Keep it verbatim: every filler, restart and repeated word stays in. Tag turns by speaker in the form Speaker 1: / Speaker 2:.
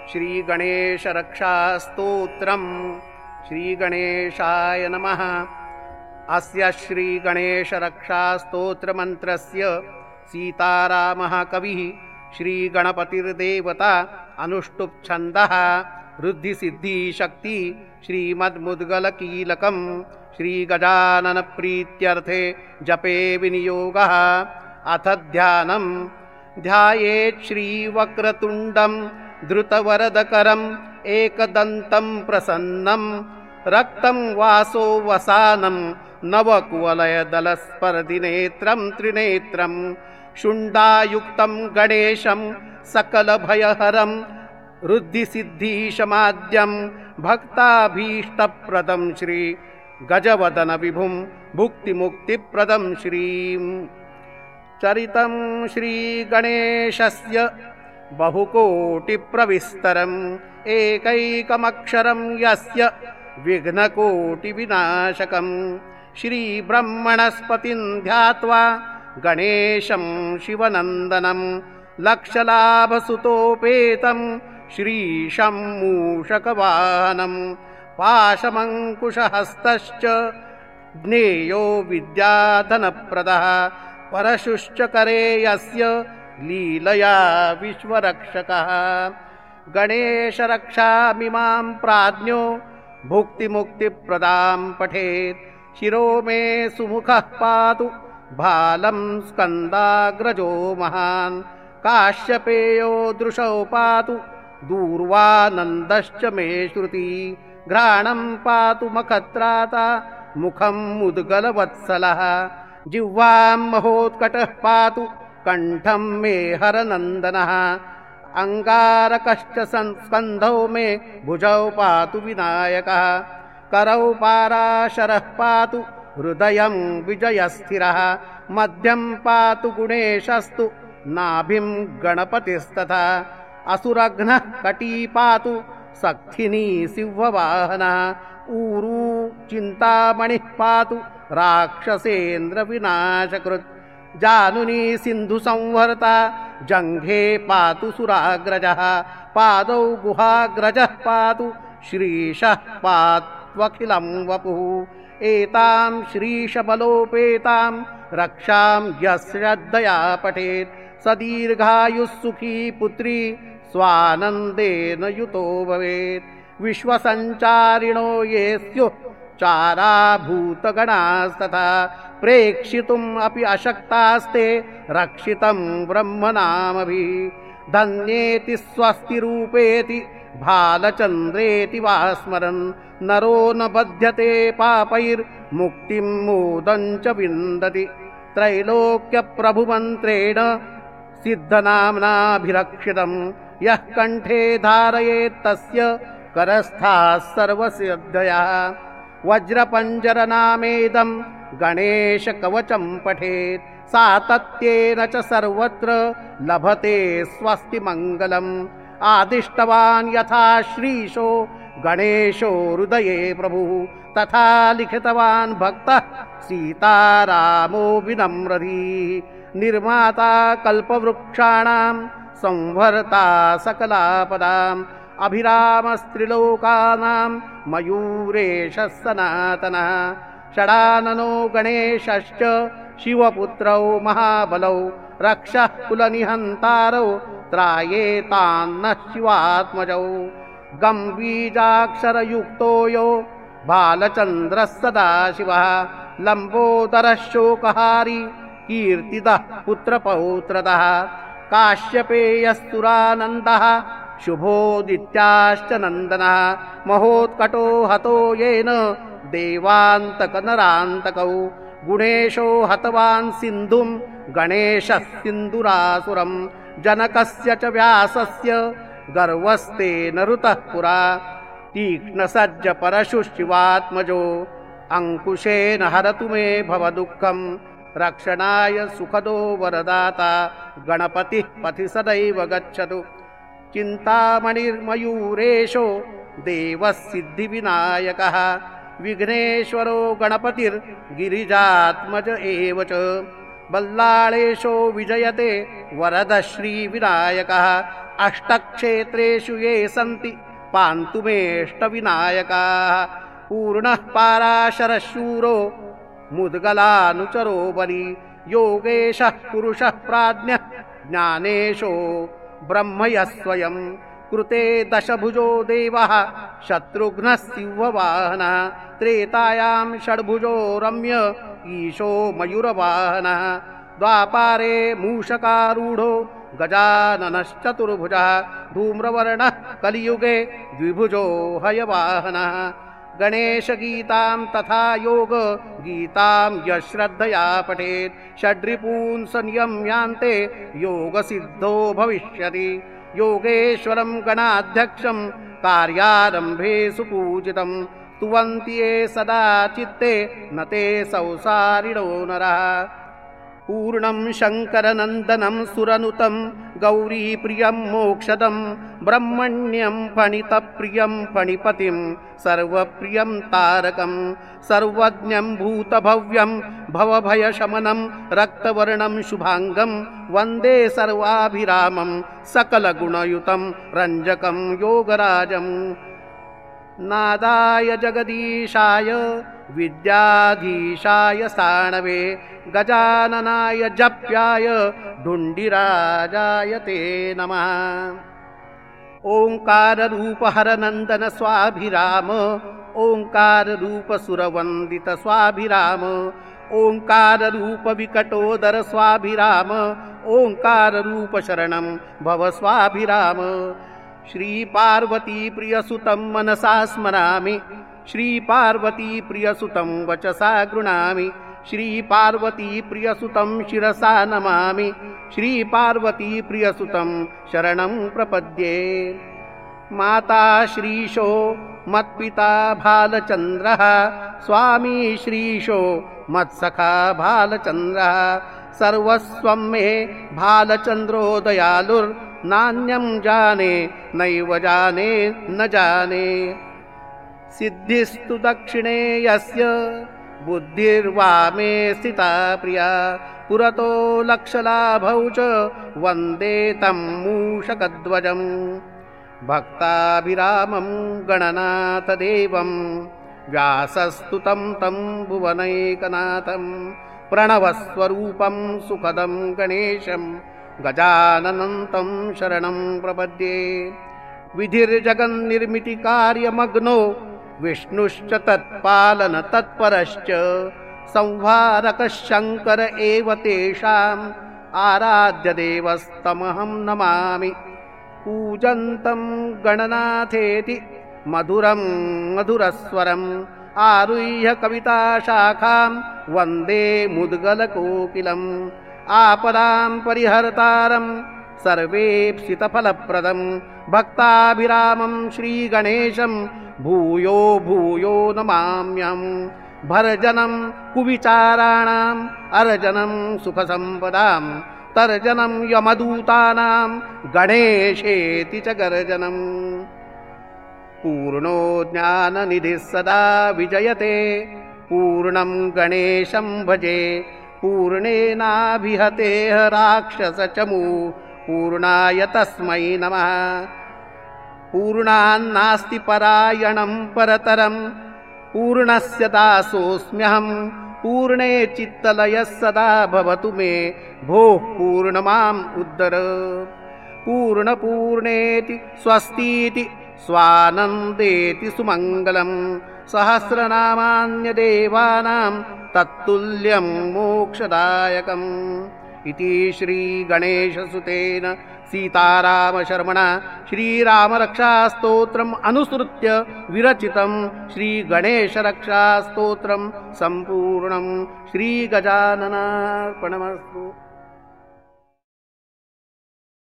Speaker 1: श्रीगणेशरक्षास्तोत्रम् श्रीगणेशाय नमः। अस्य श्रीगणेशरक्षास्तोत्रमन्त्रस्य सीतारामः कविः श्रीगणपतिर्देवता अनुष्टुप् छन्दः ऋद्धिसिद्धिशक्ति श्रीमद्मुद्गलकीलकम् श्रीगजाननप्रीत्यर्थे जपे विनियोगः। अथ ध्यानम्। ध्यायेत् श्रीवक्रतुण्डं धृतवरदकरम् एकदन्तं प्रसन्नं रक्तं वासो वसानं नवकुवलयदलस्पर्धिनेत्रं त्रिनेत्रं शुण्डायुक्तं गणेशं सकलभयहरं ऋद्धिसिद्धिशमाद्यं भक्ताभीष्टप्रदं श्री गजवदन विभुं भुक्तिमुक्तिप्रदं श्रीं। चरितं श्रीगणेशस्य बहुकोटिप्रविस्तरम् एकैकमक्षरं यस्य विघ्नकोटिविनाशकम् श्रीब्रह्मणस्पतिं ध्यात्वा गणेशं शिवनन्दनं लक्षलाभसुतोपेतं श्रीशं मूषकवाहनं पाशमङ्कुशहस्तश्च ज्ञेयो विद्याधनप्रदः परशुश्च करे यस्य लीलया विश्वरक्षकः। गणेशरक्षामिमां प्राज्ञो भुक्तिमुक्तिप्रदां पठेत् शिरो मे सुमुखः पातु भालं स्कन्दाग्रजो महान् काश्यपेयो दृशौ पातु दूर्वानन्दश्च मे श्रुति घ्राणं पातु मखत्राता मुखं मुद्गलवत्सलः जिह्वां महोत्कटः पातु कण्ठं मे हरनन्दनः अङ्गारकश्च स्कन्धौ मे भुजौ पातु विनायकः करौ पाराशरः पातु हृदयं विजयस्थिरः मध्यं पातु गुणेशस्तु नाभिं गणपतिस्तथा असुरघ्नः कटी पातु सक्थिनी सिंहवाहनः ऊरू चिन्तामणिः पातु राक्षसेन्द्रविनाशकृत् जानुनी सिन्धुसंवर्ता जङ्घे पातु सुराग्रजः पादौ गुहाग्रजः पातु श्रीशः पात्वखिलं वपुः एतां श्रीशबलोपेतां रक्षां यश्रद्धया पठेत् स दीर्घायुः सुखी पुत्री स्वानन्देन युतो भवेत्। विश्वसञ्चारिणो ये स्युः चाराभूतगणास्तथा प्रेक्षितुम् अपि अशक्तास्ते रक्षितं ब्रह्मनामभिः धन्येति स्वस्तिरूपेति भालचन्द्रेति वा स्मरन् नरो न बध्यते पापैर्मुक्तिं मोदं च विन्दति त्रैलोक्यप्रभुमन्त्रेण सिद्धनाम्नाभिरक्षितं यः कण्ठे धारयेत् तस्य करस्थाः सर्वसिद्धयः। वज्रपञ्जरनामेदं गणेशकवचं पठेत् सातत्येन च सर्वत्र लभते स्वस्तिमङ्गलम् आदिष्टवान् यथा श्रीशो गणेशो हृदये प्रभुः तथा लिखितवान् भक्तः सीतारामो विनम्रधीः निर्माता कल्पवृक्षाणां संवर्ता सकलापदाम् अभिरामस्त्रिलोकानां मयूरेशः सनातनः षडाननो गणेशश्च शिवपुत्रौ महाबलौ रक्षः कुलनिहन्तारौ त्रायेतान्नः शिवात्मजौ गम्बीजाक्षरयुक्तो यो बालचन्द्रः सदाशिवः लम्बोदरः शोकहारी कीर्तिदः पुत्रपौत्रदः काश्यपेयस्तुरानन्दः शुभोदित्याश्च नन्दनः महोत्कटो हतो येन देवान्तकनरान्तकौ गुणेशो हतवान् सिन्धुं गणेशः सिन्धुरासुरं जनकस्य च व्यासस्य गर्वस्तेन ऋतः पुरा तीक्ष्णसज्ज परशुशिवात्मजो अङ्कुशेन हरतु मे भवदुःखं रक्षणाय सुखदो वरदाता गणपतिः पथि सदैव गच्छतु चिन्तामणिर्मयूरेशो देवः सिद्धिविनायकः विघ्नेश्वरो गणपतिर्गिरिजात्मज एव च बल्लाळेशो विजयते वरदश्रीविनायकः अष्टक्षेत्रेषु ये सन्ति पान्तु मेष्टविनायकाः पूर्णः पाराशरशूरो मुद्गलानुचरो बली योगेशः पुरुषः प्राज्ञः ज्ञानेशो ब्रह्म यः स्वयं कृते दशभुजो देवः शत्रुघ्नः सिंहवाहनः त्रेतायां षड्भुजो रम्य ईशो मयूरवाहनः द्वापारे मूषकारूढो गजाननश्चतुर्भुजः धूम्रवर्णः कलियुगे द्विभुजो हयवाहनः गणेशगीतां तथा योग गीतां यश्रद्धया पठेत् षड्रिपून् संयम्यान्ते योगसिद्धो भविष्यति योगेश्वरं गणाध्यक्षं कार्यारम्भे सुपूजितं स्तुवन्ति ये सदा चित्ते न ते संसारिणो नरः पूर्णं शङ्करनन्दनं सुरनुतं गौरीप्रियं मोक्षदं ब्रह्मण्यं फणितप्रियं फणिपतिं सर्वप्रियं तारकं सर्वज्ञं भूतभव्यं भवभयशमनं रक्तवर्णं शुभाङ्गं वन्दे सर्वाभिरामं सकलगुणयुतं रञ्जकं योगराजम् नादाय जगदीशाय विद्याधीशाय साणवे गजाननाय जप्याय ढुण्डिराजाय ते नमः। ओंकार रूप हरनंदन स्वाभिराम ओंकार रूप सुरवंदित स्वाभिराम ओंकार रूप विकटोदर स्वाभिराम ओंकार रूप शरणं भव स्वाभिराम। श्री पार्वती प्रियसुतं मनसा स्मरामि श्री पार्वती प्रियसुतं वचसा गृणामि श्री पार्वती प्रियसुतं शिरसा नमामि श्री पार्वती प्रियसुतं शरणं प्रपद्ये। माता श्रीशो मत्पिता भालचन्द्रः स्वामी श्रीशो मत्सखा भालचन्द्रः सर्वस्वं मे भालचन्द्रो दयालुर् नान्यं जाने नैव जाने न जाने। सिद्धिस्तु दक्षिणे यस्य बुद्धिर्वामे स्थिता प्रिया पुरतो लक्षलाभौ च वन्दे तं मूषकध्वजम्। भक्ताभिरामं गणनाथदेवं व्यासस्तुतं तं भुवनैकनाथं प्रणवस्वरूपं सुखदं गणेशं गजाननं शरणं प्रपद्ये। विधिर्जगन्निर्मितिकार्यमग्नो विष्णुश्च तत्पालन तत्परश्च संहारकः शङ्कर एव तेषाम् आराध्यदेवस्तमहं नमामि। पूजन्तं गणनाथेति मधुरं मधुरस्वरम् आरुह्य कविताशाखां वन्दे मुद्गलकोकिलम्। आपदां परिहर्तारं सर्वेप्सितफलप्रदं भक्ताभिरामं श्रीगणेशं भूयो भूयो नमाम्यहम्। भर्जनं कुविचाराणाम् अर्जनं सुखसम्पदां तर्जनं यमदूतानां गणेशेति च गर्जनम्। पूर्णो ज्ञाननिधिः सदा विजयते पूर्णं गणेशं भजे पूर्णेनाभिहतेह राक्षसचमू पूर्णाय तस्मै नमः। पूर्णान्नास्ति परायणं परतरं पूर्णस्य दासोऽस्म्यहं पूर्णे चित्तलयः सदा भवतु मे भोः पूर्णमाम् उद्धर। पूर्णपूर्णेति स्वस्तीति स्वानन्देति सुमङ्गलं सहस्रनामान्यदेवानां तत्तुल्यं मोक्षदायकम्। इति श्रीगणेशसुतेन सीतारामशर्मणा श्रीरामरक्षास्तोत्रम् अनुसृत्य विरचितं श्रीगणेशरक्षास्तोत्रं सम्पूर्णं। श्रीगजाननार्पणमस्तु।